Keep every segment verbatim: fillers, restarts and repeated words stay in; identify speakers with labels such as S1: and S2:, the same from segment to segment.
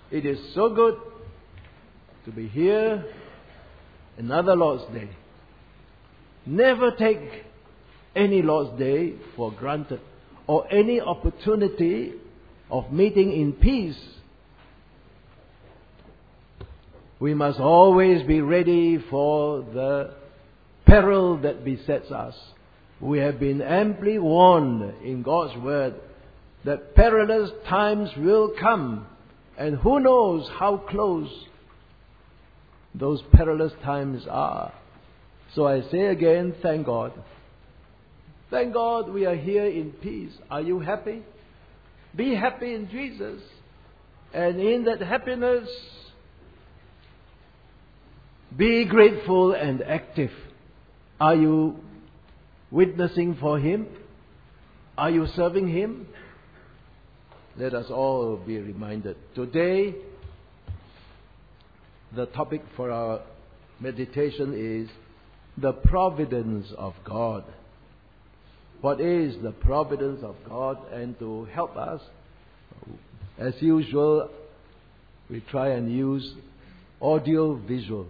S1: It is so good to be here, another Lord's Day. Never take any Lord's Day for granted, or any opportunity of meeting in peace. We must always be ready for the peril that besets us. We have been amply warned in God's Word that perilous times will come, and who knows how close those perilous times are. So I say again, thank God. Thank God we are here in peace. Are you happy? Be happy in Jesus. And in that happiness, be grateful and active. Are you witnessing for Him? Are you serving Him? Let us all be reminded. Today, the topic for our meditation is the providence of God. What is the providence of God? And to help us, as usual, we try and use audio visual.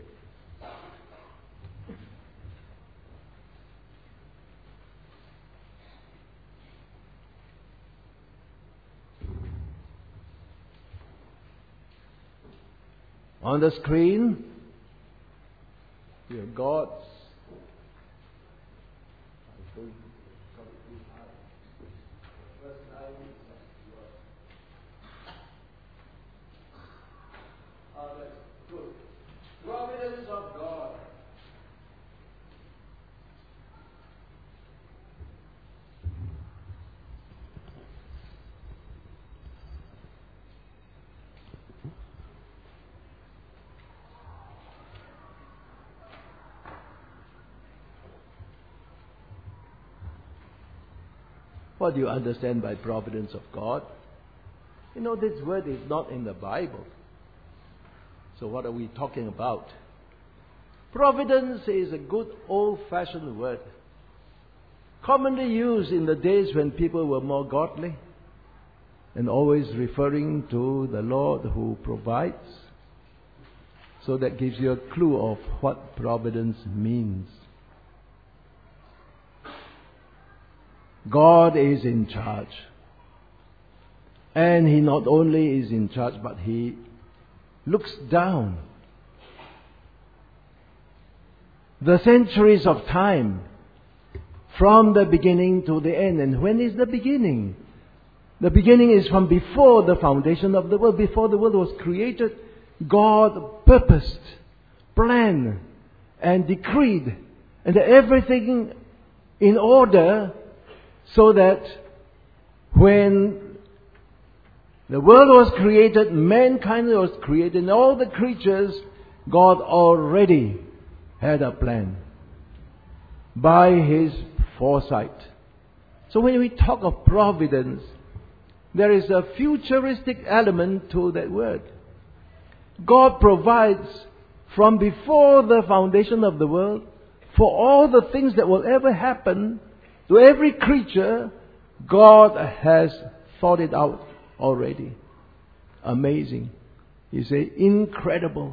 S1: On the screen, we have God's providence of God. What do you understand by providence of God? You know, this word is not in the Bible. So what are we talking about? Providence is a good old-fashioned word, commonly used in the days when people were more godly, and always referring to the Lord who provides. So that gives you a clue of what providence means. God is in charge. And He not only is in charge, but He looks down the centuries of time from the beginning to the end. And when is the beginning? The beginning is from before the foundation of the world. Before the world was created, God purposed, planned, and decreed, and everything in order, so that when the world was created, mankind was created, and all the creatures, God already had a plan by His foresight. So when we talk of providence, there is a futuristic element to that word. God provides from before the foundation of the world for all the things that will ever happen to every creature. God has thought it out already. Amazing. You say, incredible.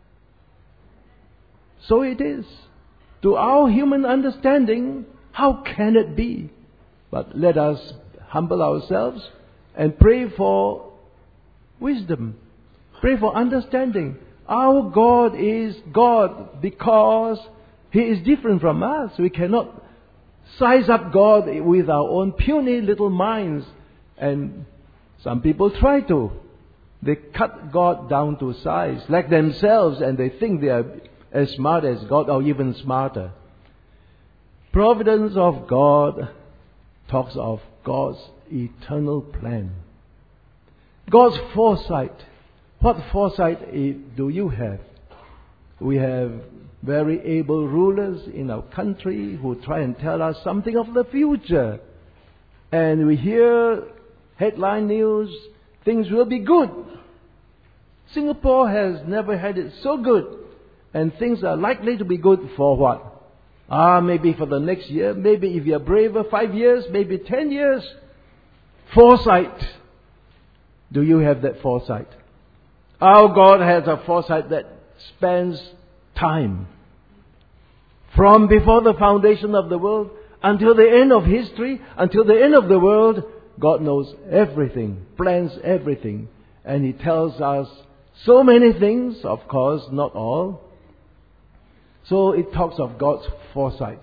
S1: So it is. To our human understanding, how can it be? But let us humble ourselves and pray for wisdom. Pray for understanding. Our God is God because He is different from us. We cannot size up God with our own puny little minds. And some people try to. They cut God down to size, like themselves, and they think they are as smart as God, or even smarter. Providence of God talks of God's eternal plan. God's foresight. What foresight do you have? We have very able rulers in our country who try and tell us something of the future. And we hear headline news, things will be good. Singapore has never had it so good. And things are likely to be good for what? Ah, maybe for the next year. Maybe if you're braver, five years. Maybe ten years. Foresight. Do you have that foresight? Our God has a foresight that spans time. From before the foundation of the world until the end of history, until the end of the world, God knows everything, plans everything. And He tells us so many things, of course, not all. So it talks of God's foresight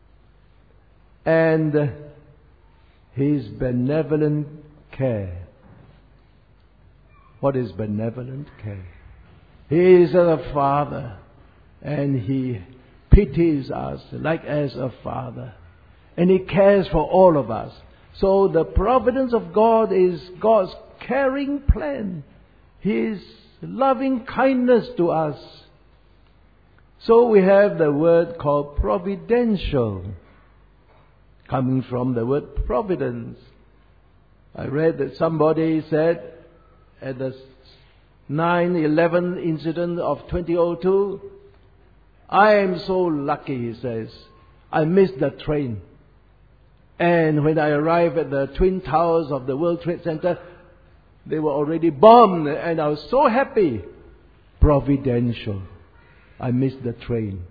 S1: and His benevolent care. What is benevolent care? He is a Father, and He pities us like as a Father. And He cares for all of us. So the providence of God is God's caring plan. His loving kindness to us. So we have the word called providential, coming from the word providence. I read that somebody said at the nine eleven incident of twenty oh two, I am so lucky, he says. I missed the train. And when I arrived at the Twin Towers of the World Trade Center, they were already bombed, and I was so happy. Providential. I missed the train.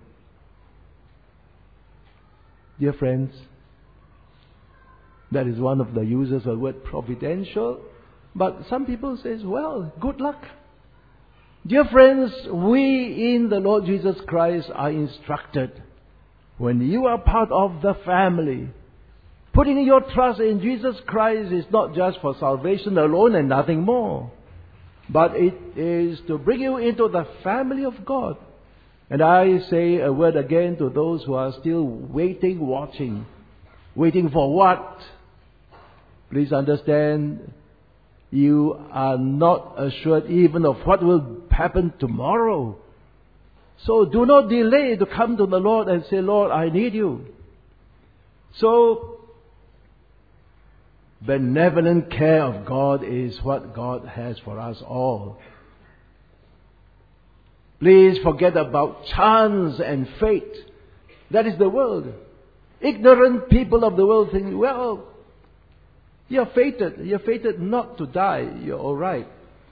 S1: Dear friends, that is one of the uses of the word providential. But some people say, well, good luck. Dear friends, we in the Lord Jesus Christ are instructed. When you are part of the family, putting your trust in Jesus Christ is not just for salvation alone and nothing more. But it is to bring you into the family of God. And I say a word again to those who are still waiting, watching. Waiting for what? Please understand, you are not assured even of what will happen tomorrow. So do not delay to come to the Lord and say, Lord, I need you. So, benevolent care of God is what God has for us all. Please forget about chance and fate. That is the world. Ignorant people of the world think, well, you're fated. You're fated not to die. You're all right.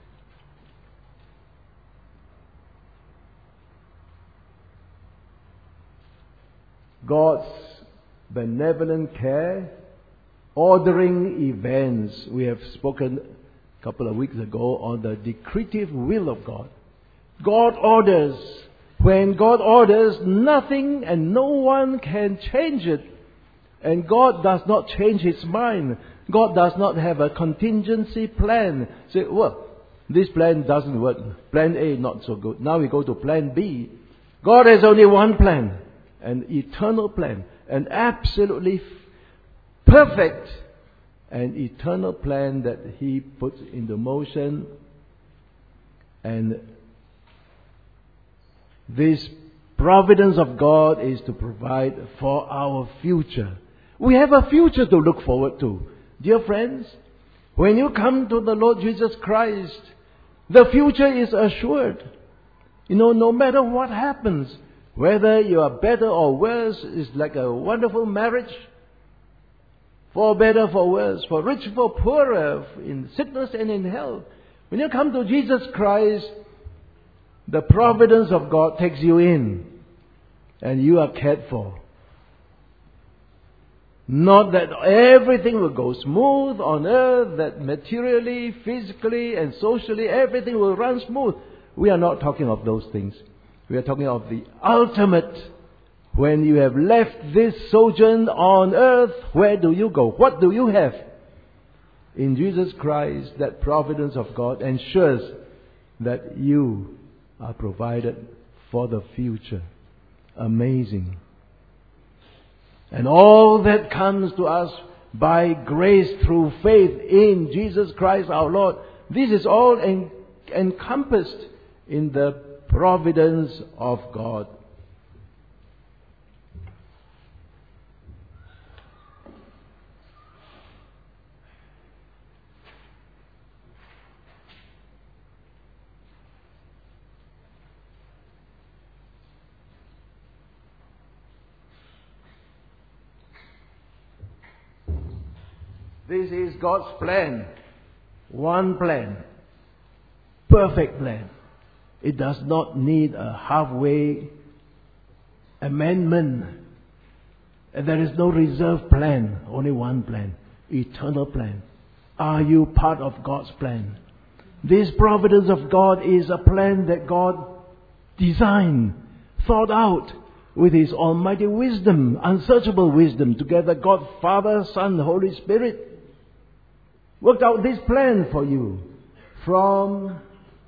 S1: God's benevolent care, ordering events. We have spoken a couple of weeks ago on the decretive will of God. God orders. When God orders, nothing and no one can change it. And God does not change His mind. God does not have a contingency plan. Say, well, this plan doesn't work. Plan A not so good. Now we go to plan B. God has only one plan. An eternal plan. An absolutely perfect and eternal plan that He puts into motion. And this providence of God is to provide for our future. We have a future to look forward to. Dear friends, when you come to the Lord Jesus Christ, the future is assured. You know, no matter what happens, whether you are better or worse, it's like a wonderful marriage. For better, for worse, for rich, for poorer, in sickness and in health. When you come to Jesus Christ, the providence of God takes you in, and you are cared for. Not that everything will go smooth on earth, that materially, physically, and socially, everything will run smooth. We are not talking of those things. We are talking of the ultimate. When you have left this sojourn on earth, where do you go? What do you have? In Jesus Christ, that providence of God ensures that you are provided for the future. Amazing. And all that comes to us by grace through faith in Jesus Christ our Lord. This is all en- encompassed in the providence of God. This is God's plan. One plan. perfect plan. It does not need a halfway amendment. And there is no reserve plan, only one plan, eternal plan. Are you part of God's plan? This providence of God is a plan that God designed, thought out with His almighty wisdom, unsearchable wisdom. Together, God, Father, Son, Holy Spirit worked out this plan for you from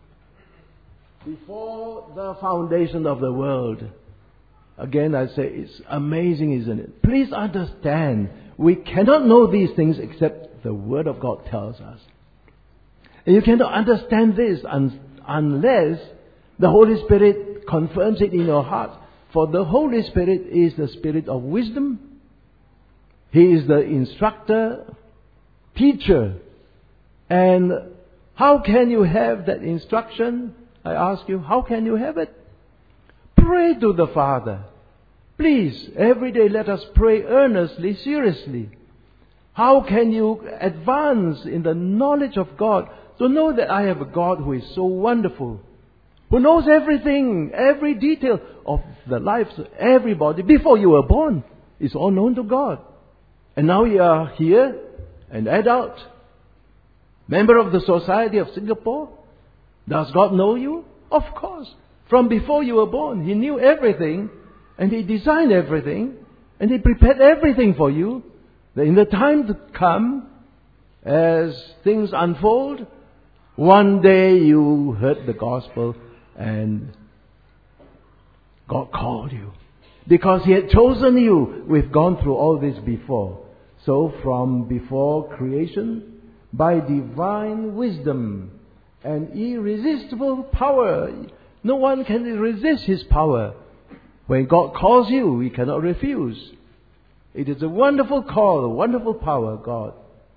S1: before the foundation of the world. Again, I say it's amazing, isn't it? Please understand, we cannot know these things except the Word of God tells us. And you cannot understand this un- unless the Holy Spirit confirms it in your heart. For the Holy Spirit is the Spirit of wisdom. He is the instructor, teacher. And how can you have that instruction? I ask you, how can you have it? Pray to the Father. Please, every day let us pray earnestly, seriously. How can you advance in the knowledge of God to know that I have a God who is so wonderful, who knows everything, every detail of the lives of everybody before you were born? It's all known to God. And now you are here, an adult, member of the Society of Singapore. Does God know you? Of course. From before you were born, He knew everything, and He designed everything, and He prepared everything for you. That in the time to come, as things unfold, one day you heard the gospel and God called you. Because He had chosen you. We've gone through all this before. So from before creation, by divine wisdom and irresistible power, no one can resist His power. When God calls you, we cannot refuse. It is a wonderful call, a wonderful power, God.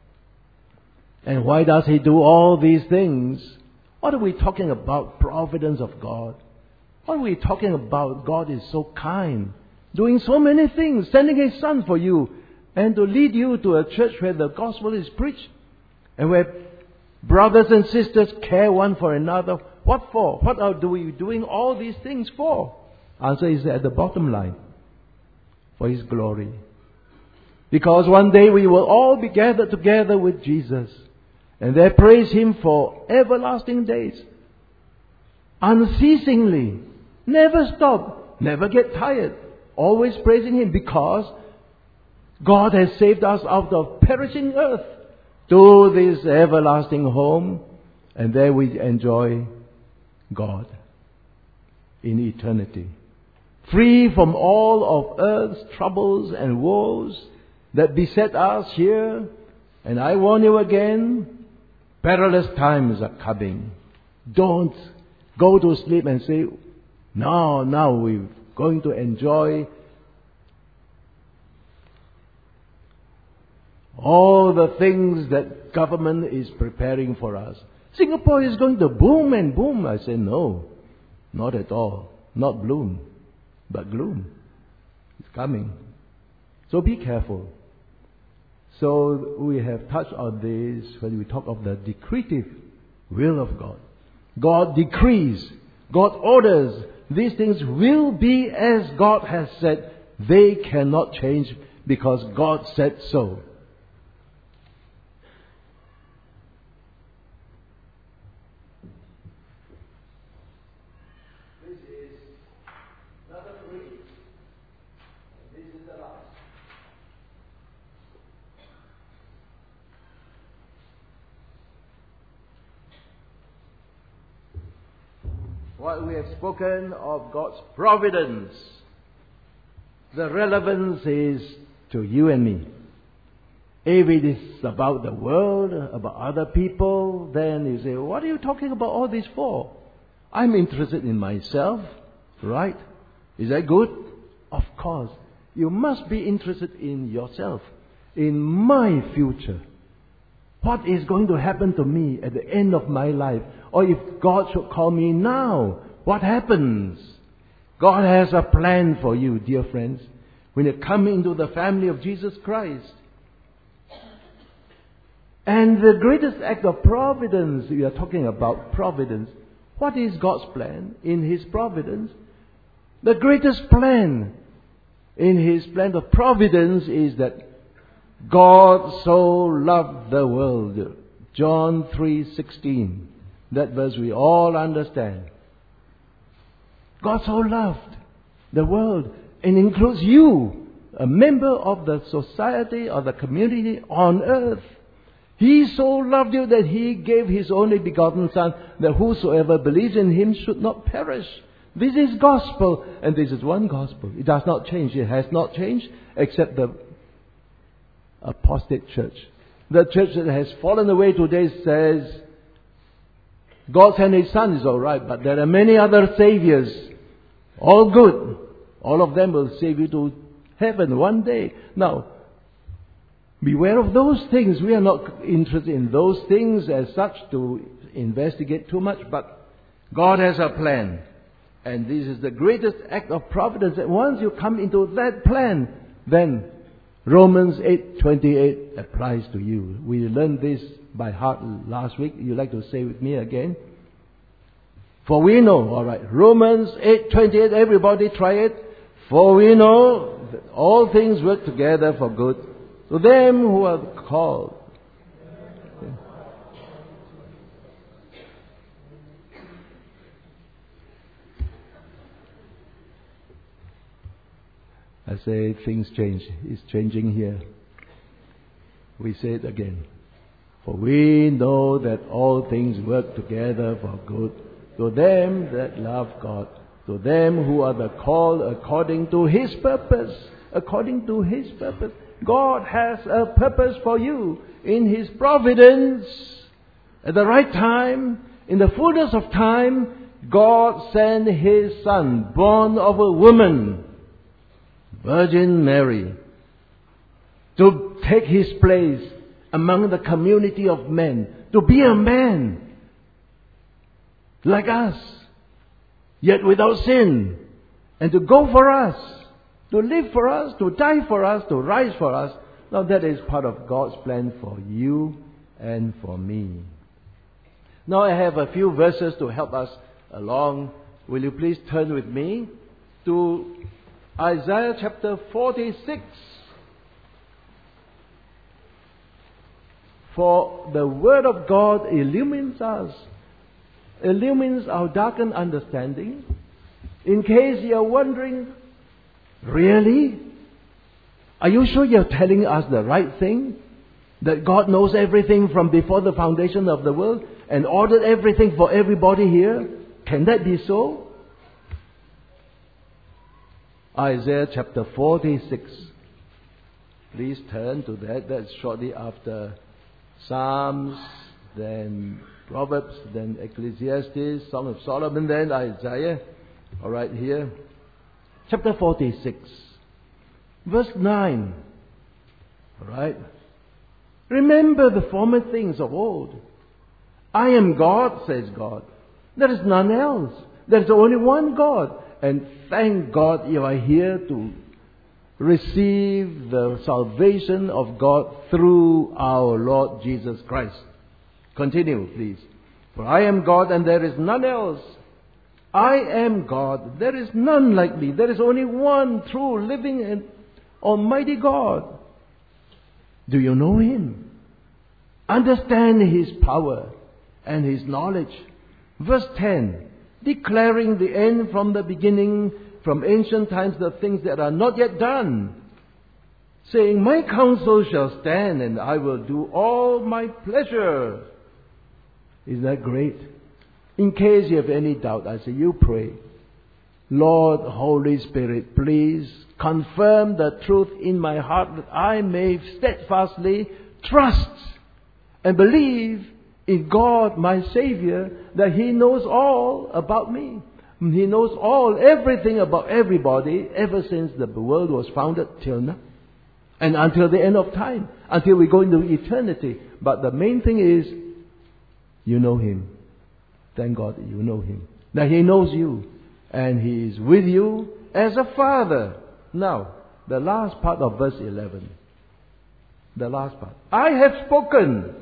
S1: And why does He do all these things? What are we talking about? Providence of God. What are we talking about? God is so kind, doing so many things, sending His Son for you, and to lead you to a church where the gospel is preached, and where brothers and sisters care one for another. What for? What are we doing all these things for? Answer is at the bottom line. For His glory. Because one day we will all be gathered together with Jesus, and there praise Him for everlasting days. Unceasingly. Never stop. Never get tired. Always praising Him, because God has saved us out of perishing earth to this everlasting home, and there we enjoy God in eternity. Free from all of earth's troubles and woes that beset us here. And I warn you again, perilous times are coming. Don't go to sleep and say, no, now we're going to enjoy all the things that government is preparing for us. Singapore is going to boom and boom. I say, no, not at all. Not bloom, but gloom. It's coming. So be careful. So we have touched on this when we talk of the decretive will of God. God decrees, God orders. These things will be as God has said. They cannot change because God said so. This is number three. This is the last. What we have spoken of God's providence, the relevance is to you and me. If it is about the world, about other people, then you say, what are you talking about all this for? I'm interested in myself, right? Is that good? Of course. You must be interested in yourself, in my future. What is going to happen to me at the end of my life? Or if God should call me now, what happens? God has a plan for you, dear friends. When you come into the family of Jesus Christ, And the greatest act of providence, we are talking about providence. What is God's plan in His providence? The greatest plan in His plan of providence is that God so loved the world. John three sixteen. That verse we all understand. God so loved the world, and includes you, a member of the society or the community on earth. He so loved you that He gave His only begotten Son, that whosoever believes in Him should not perish. This is gospel, and this is one gospel. It does not change. It has not changed, except the apostate church. The church that has fallen away today says, God sent His Son is all right, but there are many other saviors, all good. All of them will save you to heaven one day. Now, beware of those things. We are not interested in those things as such to investigate too much, but God has a plan. And this is the greatest act of providence. And once you come into that plan, then Romans eight twenty-eight applies to you. We learned this by heart last week. You like to say with me again? For we know, all right, Romans eight twenty-eight, everybody try it. For we know that all things work together for good to them who are called. I say things change. It's changing here. We say it again. For we know that all things work together for good to them that love God, to them who are the called according to His purpose. According to His purpose. God has a purpose for you in His providence. At the right time, in the fullness of time, God sent His Son, born of a woman, Virgin Mary, to take His place among the community of men, to be a man like us, yet without sin, and to go for us, to live for us, to die for us, to rise for us. Now that is part of God's plan for you and for me. Now I have a few verses to help us along. Will you please turn with me to Isaiah chapter forty-six. For the Word of God illumines us, illumines our darkened understanding. In case you are wondering, really? Are you sure you're telling us the right thing? That God knows everything from before the foundation of the world and ordered everything for everybody here? Can that be so? Isaiah chapter forty-six. Please turn to that. That's shortly after Psalms, then Proverbs, then Ecclesiastes, Song of Solomon, then Isaiah. All right, here. Chapter forty-six. Verse nine. All right. Remember the former things of old. I am God, says God. There is none else. There is only one God. And thank God you are here to receive the salvation of God through our Lord Jesus Christ. Continue, please. For I am God and there is none else. I am God. There is none like me. There is only one true, living and almighty God. Do you know Him? Understand His power and His knowledge. Verse ten. Declaring the end from the beginning, from ancient times, the things that are not yet done. Saying, my counsel shall stand and I will do all my pleasure. Isn't that great? In case you have any doubt, I say you pray. Lord, Holy Spirit, please confirm the truth in my heart that I may steadfastly trust and believe in God, my Savior, that He knows all about me. He knows all, everything about everybody ever since the world was founded till now. And until the end of time. Until we go into eternity. But the main thing is, you know Him. Thank God you know Him. Now He knows you. And He is with you as a Father. Now, the last part of verse eleven. The last part. I have spoken.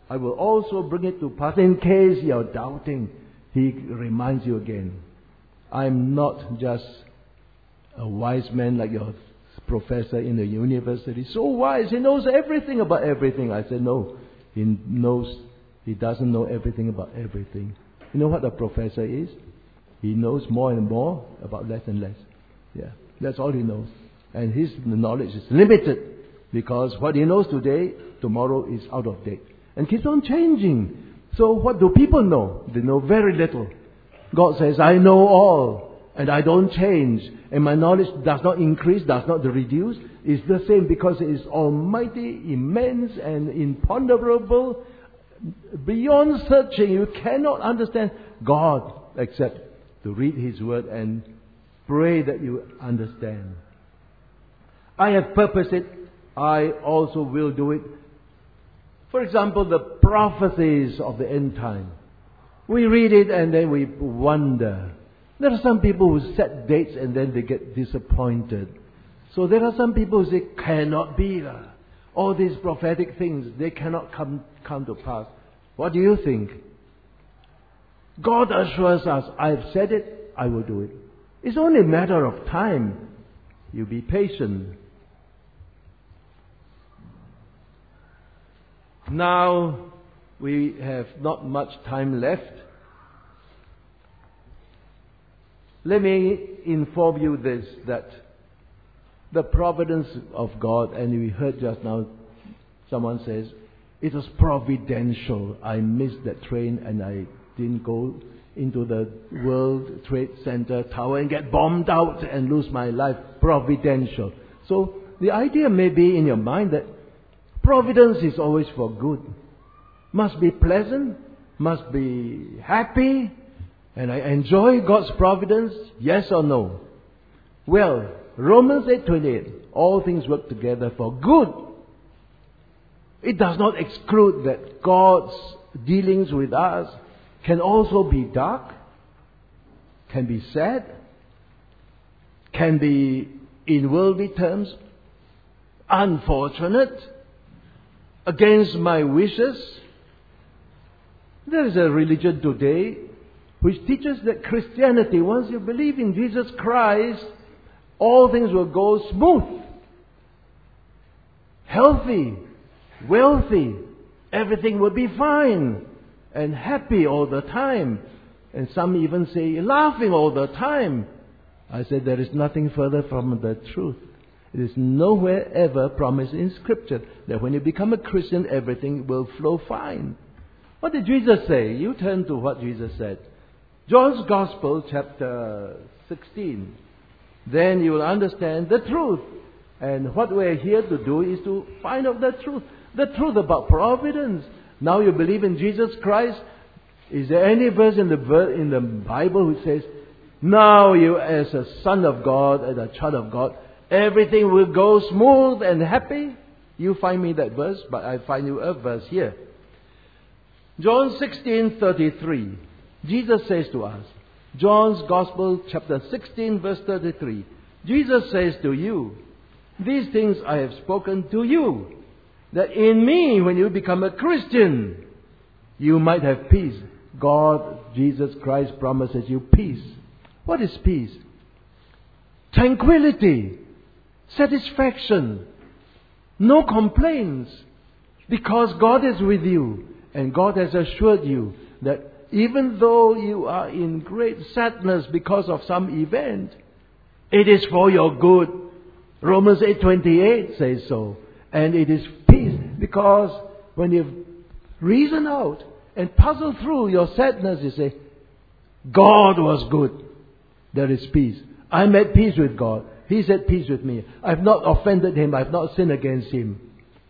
S1: I will also bring it to pass. In case you're doubting, He reminds you again. I'm not just a wise man like your professor in the university. So wise, he knows everything about everything. I said, no, he knows, he doesn't know everything about everything. You know what a professor is? He knows more and more about less and less. Yeah, that's all he knows. And his knowledge is limited because what he knows today, tomorrow is out of date. And keeps on changing. So what do people know? They know very little. God says, I know all, and I don't change, and my knowledge does not increase, does not reduce. It's the same because it is almighty, immense, and imponderable, beyond searching. You cannot understand God except to read His Word and pray that you understand. I have purposed it. I also will do it. For example, the prophecies of the end time. We read it and then we wonder. There are some people who set dates and then they get disappointed. So there are some people who say, cannot be. All these prophetic things, they cannot come, come to pass. What do you think? God assures us, I've said it, I will do it. It's only a matter of time. You be patient. Now, we have not much time left. Let me inform you this, that the providence of God, and we heard just now, someone says, it was providential. I missed that train and I didn't go into the World Trade Center tower and get bombed out and lose my life. Providential. So the idea may be in your mind that providence is always for good. Must be pleasant, must be happy, and I enjoy God's providence, yes or no? Well, Romans eight twenty-eight, all things work together for good. It does not exclude that God's dealings with us can also be dark, can be sad, can be, in worldly terms, unfortunate, against my wishes. There is a religion today which teaches that Christianity, once you believe in Jesus Christ, all things will go smooth, healthy, wealthy, everything will be fine, and happy all the time. And some even say laughing all the time. I said there is nothing further from the truth. It is nowhere ever promised in Scripture that when you become a Christian, everything will flow fine. What did Jesus say? You turn to what Jesus said. John's Gospel, chapter sixteen. Then you will understand the truth. And what we're here to do is to find out the truth. The truth about providence. Now you believe in Jesus Christ. Is there any verse in the, in the Bible which says, now you as a son of God and a child of God, everything will go smooth and happy? You find me that verse, but I find you a verse here. John sixteen thirty-three. Jesus says to us, John's Gospel, chapter sixteen, verse thirty-three. Jesus says to you, these things I have spoken to you, that in me, when you become a Christian, you might have peace. God, Jesus Christ, promises you peace. What is peace? Tranquility, satisfaction, no complaints, because God is with you, and God has assured you that even though you are in great sadness because of some event, it is for your good. Romans eight twenty-eight says so. And it is peace because when you reason out and puzzle through your sadness, you say, God was good. There is peace. I'm at peace with God. He's at peace with me. I've not offended Him. I've not sinned against Him.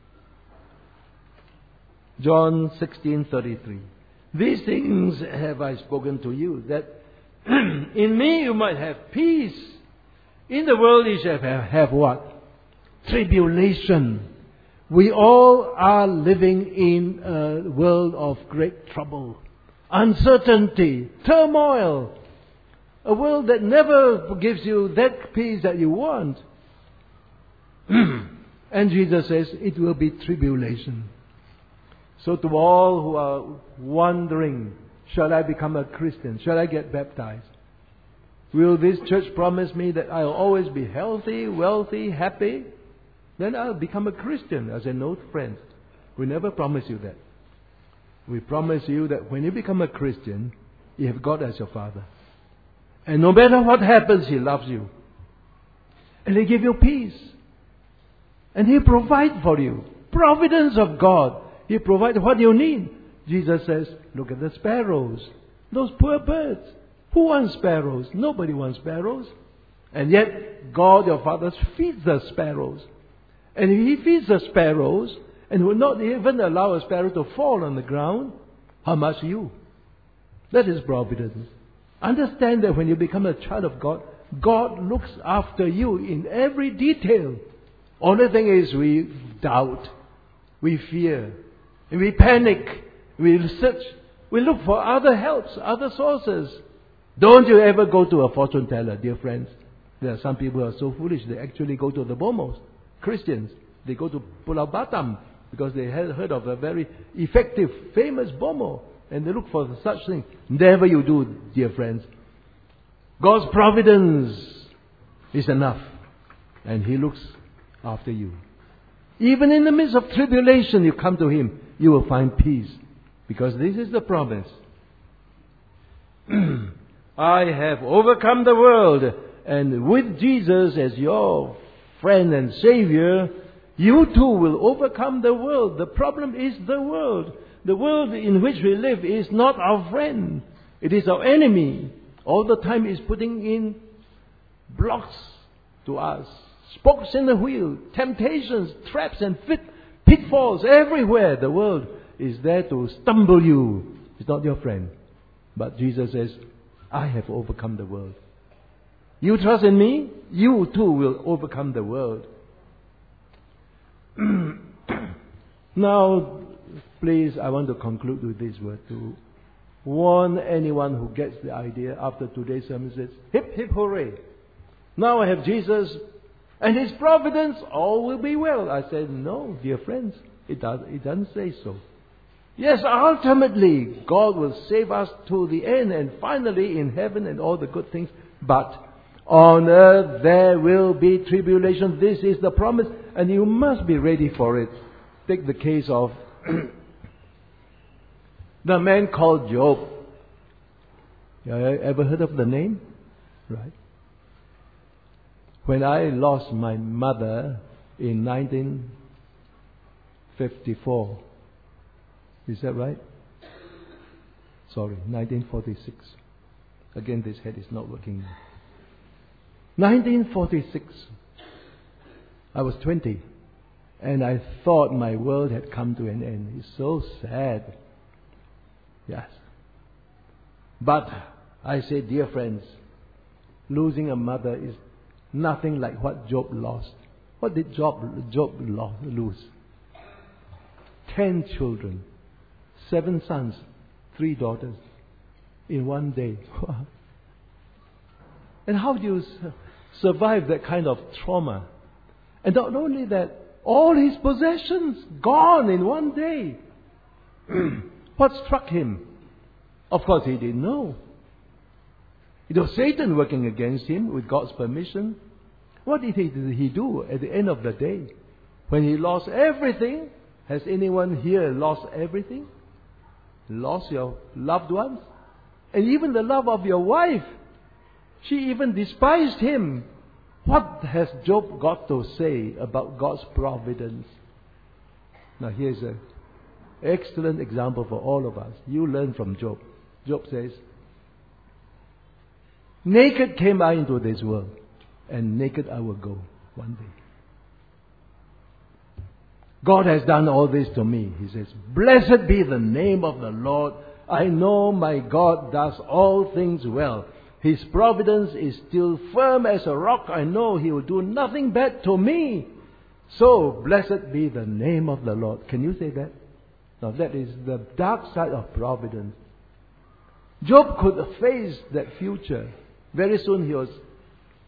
S1: John sixteen thirty-three. These things have I spoken to you, that in me you might have peace. In the world you shall have, have what? Tribulation. We all are living in a world of great trouble, uncertainty, turmoil. A world that never gives you that peace that you want. And Jesus says it will be tribulation. So to all who are wondering, shall I become a Christian? Shall I get baptized? Will this church promise me that I'll always be healthy, wealthy, happy? Then I'll become a Christian. I said, no, friends. We never promise you that. We promise you that when you become a Christian, you have God as your Father. And no matter what happens, He loves you. And He gives you peace. And He provides for you. Providence of God. He provides what you need. Jesus says, look at the sparrows. Those poor birds. Who wants sparrows? Nobody wants sparrows. And yet, God your Father feeds the sparrows. And if He feeds the sparrows, and will not even allow a sparrow to fall on the ground, how much you? That is providence. Understand that when you become a child of God, God looks after you in every detail. Only thing is we doubt, we fear, and we panic, we search, we look for other helps, other sources. Don't you ever go to a fortune teller, dear friends. There are some people who are so foolish, they actually go to the Bomos. Christians, they go to Pulau Batam because they had heard of a very effective, famous Bomo. And they look for such things. Never you do, dear friends. God's providence is enough. And He looks after you. Even in the midst of tribulation, you come to Him, you will find peace. Because this is the promise. I have overcome the world. And with Jesus as your friend and Savior, you too will overcome the world. The problem is the world. The world in which we live is not our friend. It is our enemy. All the time is putting in blocks to us. Spokes in the wheel. Temptations, traps and fit, pitfalls everywhere. The world is there to stumble you. It's not your friend. But Jesus says, I have overcome the world. You trust in me, you too will overcome the world. Now, please, I want to conclude with this word to warn anyone who gets the idea after today's sermon says, hip, hip, hooray. Now I have Jesus and His providence, all will be well. I said, no, dear friends, it, does, it doesn't say so. Yes, ultimately, God will save us to the end and finally in heaven and all the good things. But on earth there will be tribulation. This is the promise and you must be ready for it. Take the case of the man called Job. You ever heard of the name? Right. When I lost my mother in nineteen fifty-four, is that right? Sorry, nineteen forty-six. Again, this head is not working. nineteen forty-six. I was twenty. And I thought my world had come to an end. It's so sad. Yes. But I say, dear friends, losing a mother is nothing like what Job lost. What did Job, Job lose? Ten children, seven sons, three daughters in one day. And how do you survive that kind of trauma? And not only that, all his possessions gone in one day. What struck him? Of course, he didn't know. It was Satan working against him with God's permission. What did he, did he do at the end of the day? When he lost everything, has anyone here lost everything? Lost your loved ones? And even the love of your wife. She even despised him. What has Job got to say about God's providence? Now here's an excellent example for all of us. You learn from Job. Job says, naked came I into this world, and naked I will go one day. God has done all this to me. He says, blessed be the name of the Lord. I know my God does all things well. His providence is still firm as a rock. I know He will do nothing bad to me. So, blessed be the name of the Lord. Can you say that? Now, that is the dark side of providence. Job could face that future. Very soon he was,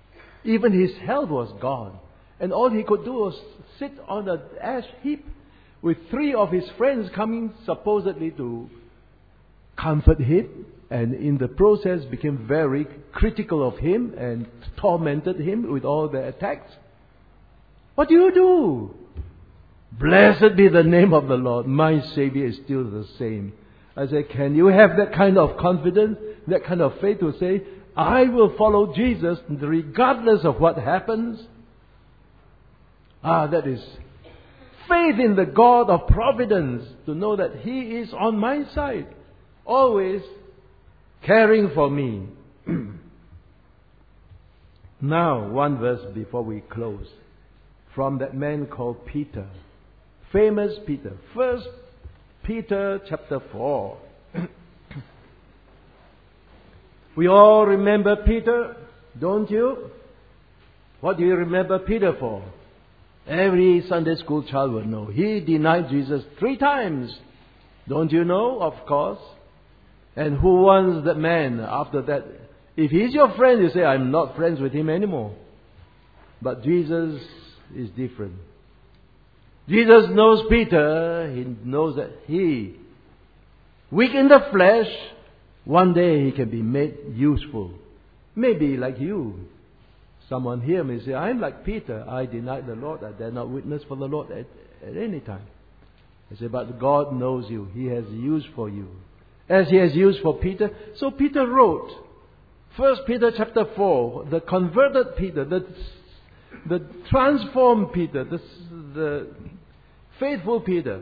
S1: even his health was gone. And all he could do was sit on an ash heap with three of his friends coming supposedly to comfort him, and in the process became very critical of him and tormented him with all their attacks. What do you do? Blessed be the name of the Lord. My Savior is still the same. I say, can you have that kind of confidence, that kind of faith to say, I will follow Jesus regardless of what happens? Ah, that is faith in the God of providence, to know that He is on my side, always caring for me. Now, one verse before we close, from that man called Peter, famous Peter. First Peter chapter four. We all remember Peter, don't you? What do you remember Peter for? Every Sunday school child will know. He denied Jesus three times. Don't you know? Of course. And who wants that man after that? If he's your friend, you say, I'm not friends with him anymore. But Jesus is different. Jesus knows Peter. He knows that he, weak in the flesh, one day he can be made useful. Maybe like you. Someone here may say, I'm like Peter. I denied the Lord. I dare not witness for the Lord at, at any time. I say, but God knows you. He has use for you. As He has used for Peter. So Peter wrote, First Peter chapter four, the converted Peter, the, the transformed Peter, the, the faithful Peter.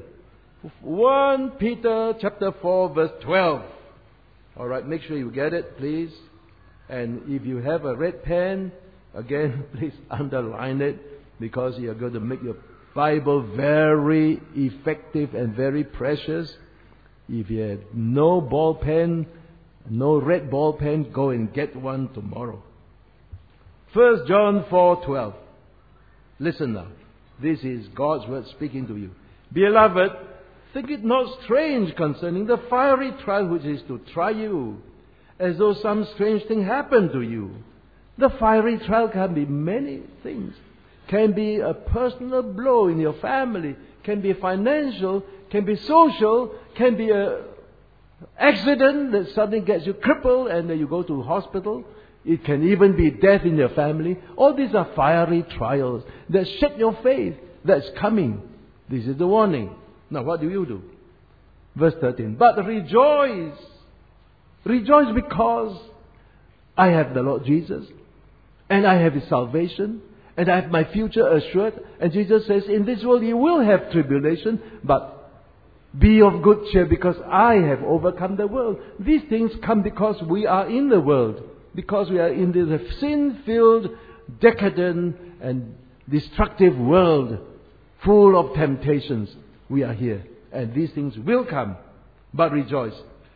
S1: First Peter chapter four verse twelve. Alright, make sure you get it, please. And if you have a red pen, again, please underline it, because you are going to make your Bible very effective and very precious. If you have no ball pen, no red ball pen, go and get one tomorrow. First John four twelve. Listen now. This is God's word speaking to you. Beloved, think it not strange concerning the fiery trial which is to try you, as though some strange thing happened to you. The fiery trial can be many things. Can be a personal blow in your family, can be financial, can be social, can be a accident that suddenly gets you crippled and then you go to hospital. It can even be death in your family. All these are fiery trials that shake your faith. That's coming. This is the warning. Now what do you do? Verse thirteen. But rejoice. Rejoice because I have the Lord Jesus, and I have His salvation, and I have my future assured. And Jesus says, in this world you will have tribulation, but be of good cheer because I have overcome the world. These things come because we are in the world. Because we are in this sin-filled, decadent and destructive world full of temptations. We are here. And these things will come. But rejoice.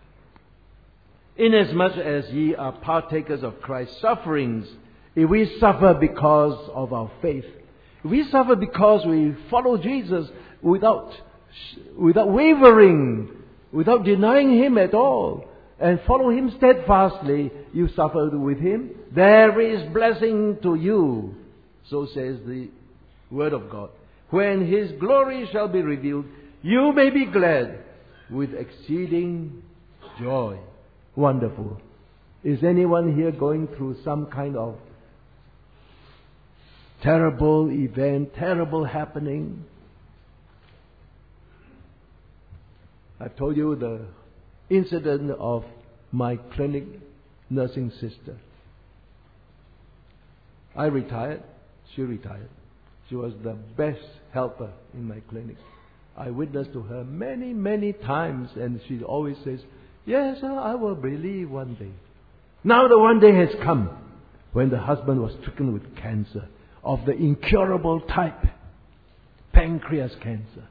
S1: Inasmuch as ye are partakers of Christ's sufferings, if we suffer because of our faith, if we suffer because we follow Jesus without, without wavering, without denying Him at all, and follow Him steadfastly, you suffered with Him, there is blessing to you. So says the Word of God. When His glory shall be revealed, you may be glad with exceeding joy. Wonderful. Is anyone here going through some kind of terrible event, terrible happening? I've told you the incident of my clinic nursing sister. I retired. She retired. She was the best helper in my clinic. I witnessed to her many, many times, and she always says, yes, sir, I will believe one day. Now the one day has come when the husband was stricken with cancer of the incurable type, pancreas cancer.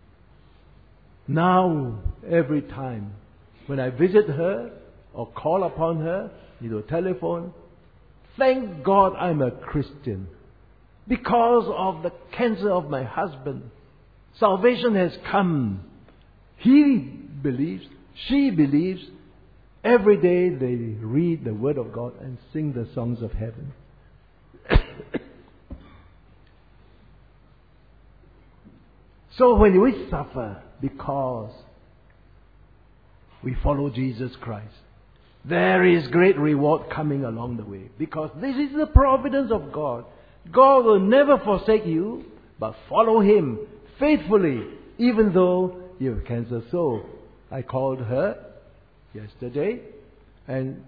S1: Now, every time when I visit her or call upon her, you know, telephone, thank God I'm a Christian. Because of the cancer of my husband, salvation has come. He believes, she believes. Every day they read the Word of God and sing the songs of heaven. So when we suffer because we follow Jesus Christ, there is great reward coming along the way. Because this is the providence of God. God will never forsake you, but follow Him faithfully, even though you have cancer. So I called her yesterday and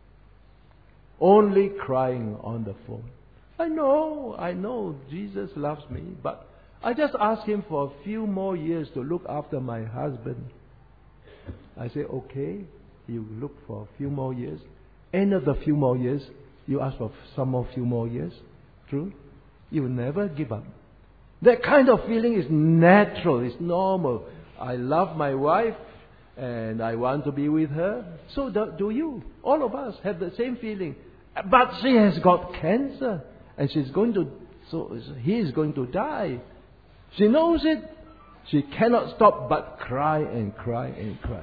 S1: only crying on the phone. I know, I know Jesus loves me, but I just asked Him for a few more years to look after my husband. I say, okay, you look for a few more years. End of the few more years, you ask for some more few more years. True? You will never give up. That kind of feeling is natural, it's normal. I love my wife and I want to be with her. So do, do you. All of us have the same feeling. But she has got cancer and she's going to, so he is going to die. She knows it. She cannot stop but cry and cry and cry.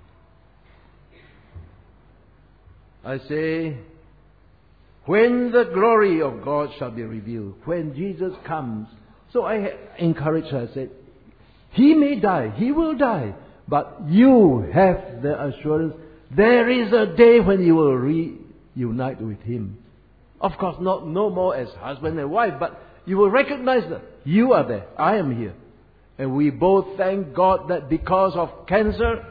S1: I say, when the glory of God shall be revealed, when Jesus comes. So I encourage her, I said, He may die, He will die, but you have the assurance there is a day when you will reunite with Him. Of course, not no more as husband and wife, but you will recognize that you are there, I am here. And we both thank God that because of cancer,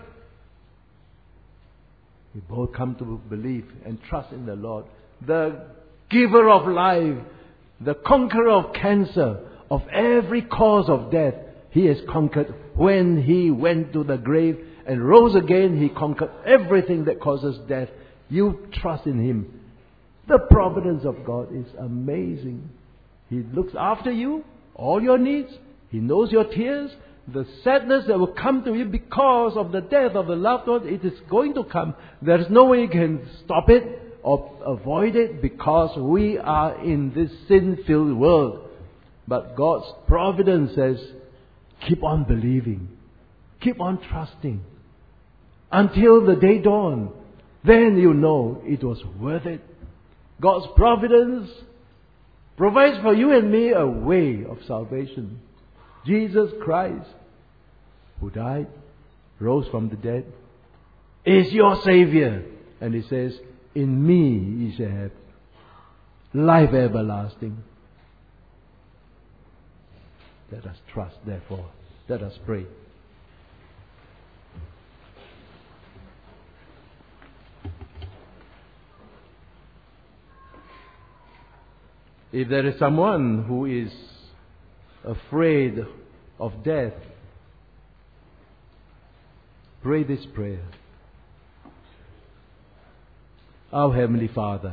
S1: we both come to believe and trust in the Lord. The giver of life, the conqueror of cancer, of every cause of death, He has conquered. When He went to the grave and rose again, He conquered everything that causes death. You trust in Him. The providence of God is amazing. He looks after you, all your needs. He knows your tears. The sadness that will come to you because of the death of the loved one, it is going to come. There is no way you can stop it or avoid it because we are in this sin-filled world. But God's providence says, keep on believing. Keep on trusting. Until the day dawn. Then you know it was worth it. God's providence provides for you and me a way of salvation. Jesus Christ, who died, rose from the dead, is your Savior. And He says, in me ye shall have life everlasting. Let us trust, therefore. Let us pray. If there is someone who is afraid of death, pray this prayer. Our Heavenly Father,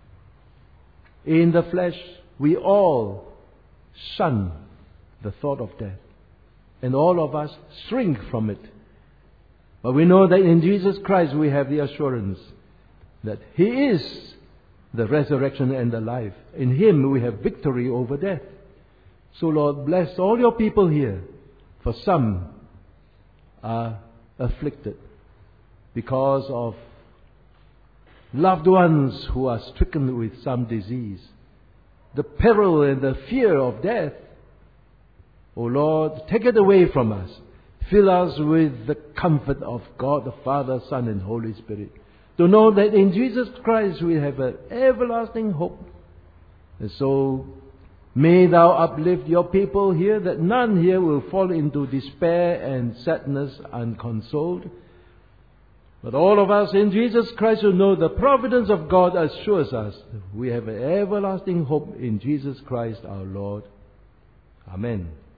S1: in the flesh we all shun the thought of death, and all of us shrink from it. But we know that in Jesus Christ we have the assurance that He is the resurrection and the life. In Him we have victory over death. So Lord, bless all your people here. For some are afflicted because of loved ones who are stricken with some disease. The peril and the fear of death. O Lord, take it away from us. Fill us with the comfort of God the Father, Son and Holy Spirit. To know that in Jesus Christ we have an everlasting hope. And so may Thou uplift your people here, that none here will fall into despair and sadness unconsoled. But all of us in Jesus Christ who know the providence of God assures us we have an everlasting hope in Jesus Christ our Lord. Amen.